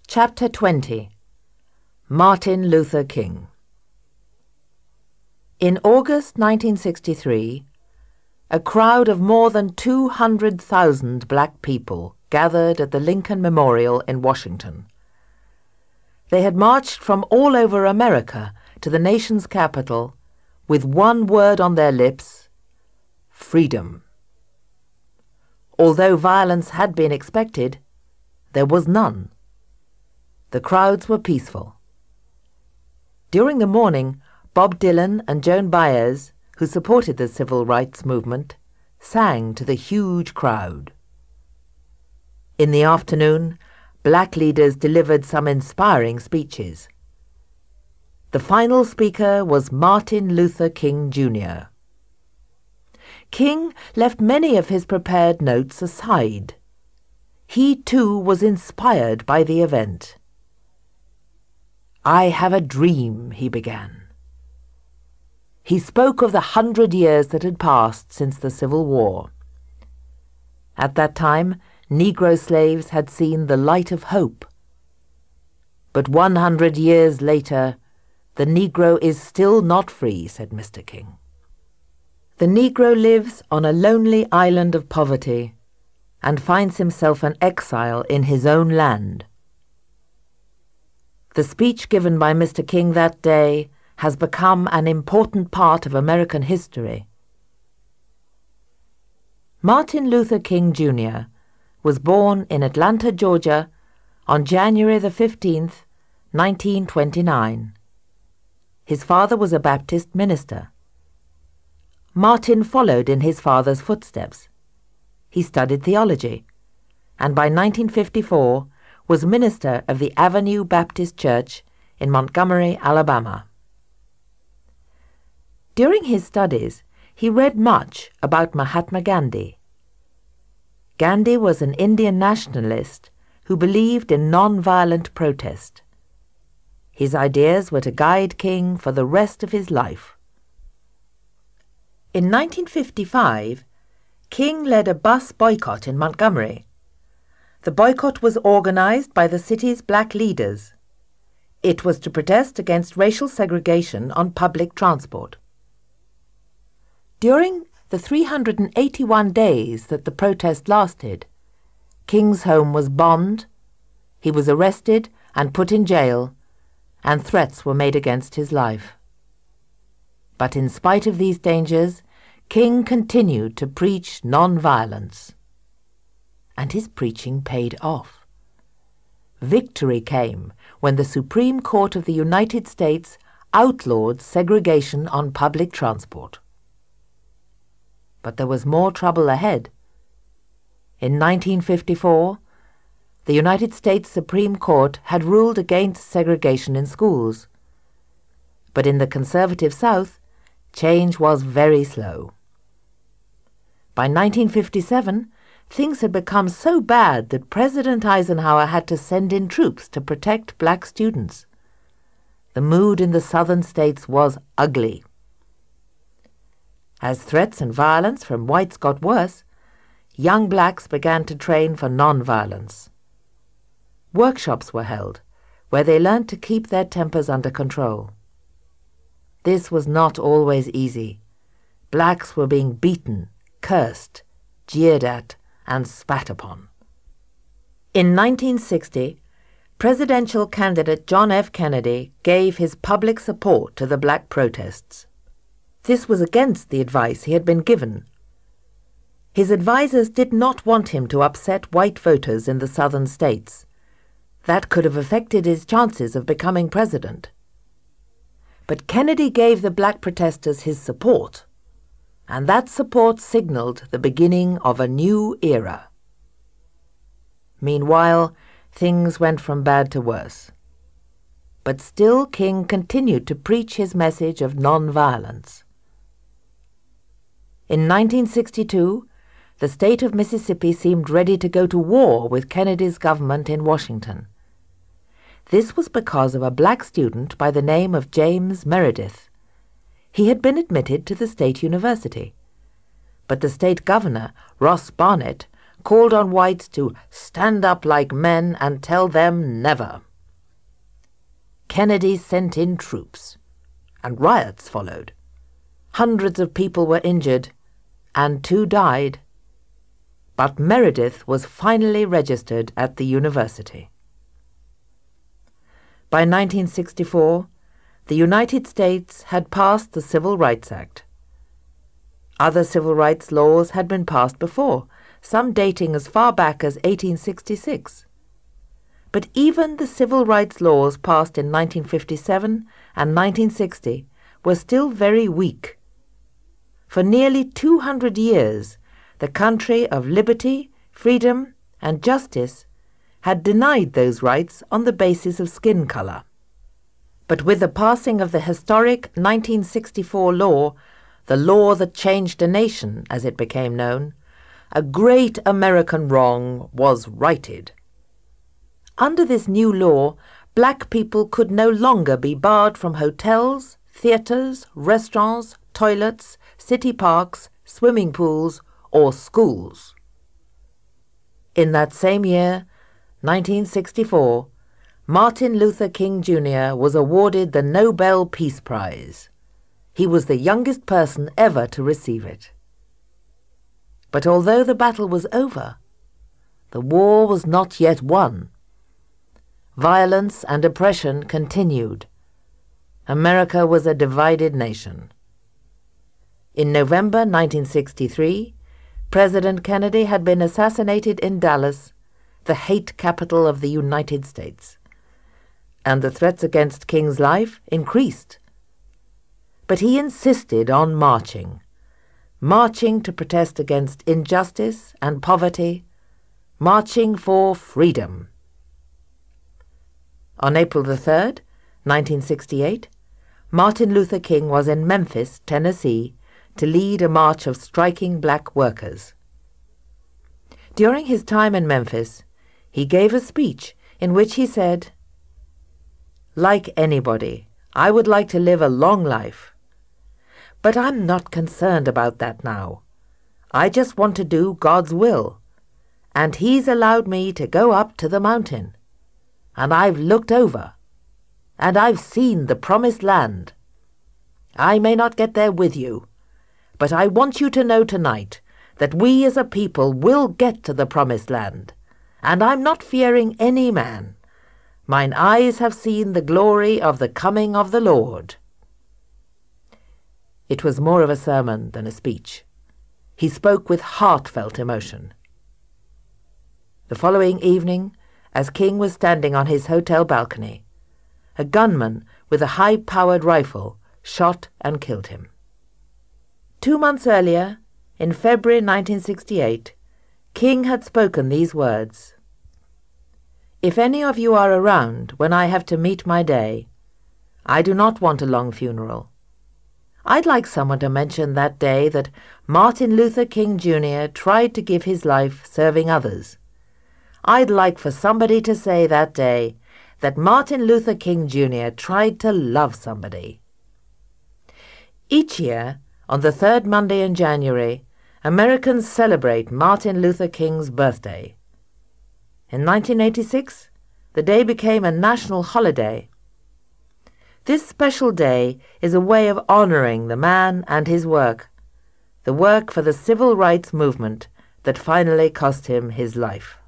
Chapter 20. Martin Luther King. In August 1963, a crowd of more than 200,000 black people gathered at the Lincoln Memorial in Washington. They had marched from all over America to the nation's capital with one word on their lips: freedom. Although violence had been expected, there was none. The crowds were peaceful. During the morning, Bob Dylan and Joan Baez, who supported the civil rights movement, sang to the huge crowd. In the afternoon, black leaders delivered some inspiring speeches. The final speaker was Martin Luther King, Jr. King left many of his prepared notes aside. He too was inspired by the event. "I have a dream," he began. He spoke of the 100 years that had passed since the Civil War. At that time, Negro slaves had seen the light of hope. But 100 years later, the Negro is still not free, said Mr. King. The Negro lives on a lonely island of poverty and finds himself an exile in his own land. The speech given by Mr. King that day has become an important part of American history. Martin Luther King, Jr. was born in Atlanta, Georgia, on January the 15th, 1929. His father was a Baptist minister. Martin followed in his father's footsteps. He studied theology, and by 1954 was minister of the Avenue Baptist Church in Montgomery, Alabama. During his studies, he read much about Mahatma Gandhi. Gandhi was an Indian nationalist who believed in non-violent protest. His ideas were to guide King for the rest of his life. In 1955, King led a bus boycott in Montgomery. The boycott was organized by the city's black leaders. It was to protest against racial segregation on public transport. During the 381 days that the protest lasted, King's home was bombed, he was arrested and put in jail, and threats were made against his life. But in spite of these dangers, King continued to preach non-violence. And his preaching paid off. Victory came when the Supreme Court of the United States outlawed segregation on public transport. But there was more trouble ahead. In 1954, the United States Supreme Court had ruled against segregation in schools. But in the conservative South, change was very slow. By 1957, things had become so bad that President Eisenhower had to send in troops to protect black students. The mood in the southern states was ugly. As threats and violence from whites got worse, young blacks began to train for non-violence. Workshops were held, where they learned to keep their tempers under control. This was not always easy. Blacks were being beaten, cursed, jeered at, and spat upon. In 1960, presidential candidate John F. Kennedy gave his public support to the black protests. This was against the advice he had been given. His advisers did not want him to upset white voters in the southern states. That could have affected his chances of becoming president. But Kennedy gave the black protesters his support, and that support signaled the beginning of a new era. Meanwhile, things went from bad to worse. But still King continued to preach his message of non-violence. In 1962, the state of Mississippi seemed ready to go to war with Kennedy's government in Washington. This was because of a black student by the name of James Meredith. He had been admitted to the state university, but the state governor, Ross Barnett, called on whites to stand up like men and tell them never. Kennedy sent in troops, and riots followed. Hundreds of people were injured, and 2 died. But Meredith was finally registered at the university. By 1964, the United States had passed the Civil Rights Act. Other civil rights laws had been passed before, some dating as far back as 1866. But even the civil rights laws passed in 1957 and 1960 were still very weak. For nearly 200 years, the country of liberty, freedom, and justice had denied those rights on the basis of skin color. But with the passing of the historic 1964 law, the law that changed a nation, as it became known, a great American wrong was righted. Under this new law, black people could no longer be barred from hotels, theaters, restaurants, toilets, city parks, swimming pools, or schools. In that same year, 1964, Martin Luther King Jr. was awarded the Nobel Peace Prize. He was the youngest person ever to receive it. But although the battle was over, the war was not yet won. Violence and oppression continued. America was a divided nation. In November 1963, President Kennedy had been assassinated in Dallas, the hate capital of the United States, and the threats against King's life increased. But he insisted on marching to protest against injustice and poverty, marching for freedom. On April 3rd, 1968, Martin Luther King was in Memphis, Tennessee, to lead a march of striking black workers. During his time in Memphis, he gave a speech in which he said, "Like anybody, I would like to live a long life. But I'm not concerned about that now. I just want to do God's will, and He's allowed me to go up to the mountain. And I've looked over, and I've seen the promised land. I may not get there with you, but I want you to know tonight that we as a people will get to the promised land, and I'm not fearing any man. Mine eyes have seen the glory of the coming of the Lord." It was more of a sermon than a speech. He spoke with heartfelt emotion. The following evening, as King was standing on his hotel balcony, a gunman with a high-powered rifle shot and killed him. 2 months earlier, in February 1968, King had spoken these words, "If any of you are around when I have to meet my day, I do not want a long funeral. I'd like someone to mention that day that Martin Luther King Jr. tried to give his life serving others. I'd like for somebody to say that day that Martin Luther King Jr. tried to love somebody." Each year, on the 3rd Monday in January, Americans celebrate Martin Luther King's birthday. In 1986, the day became a national holiday. This special day is a way of honoring the man and his work, the work for the civil rights movement that finally cost him his life.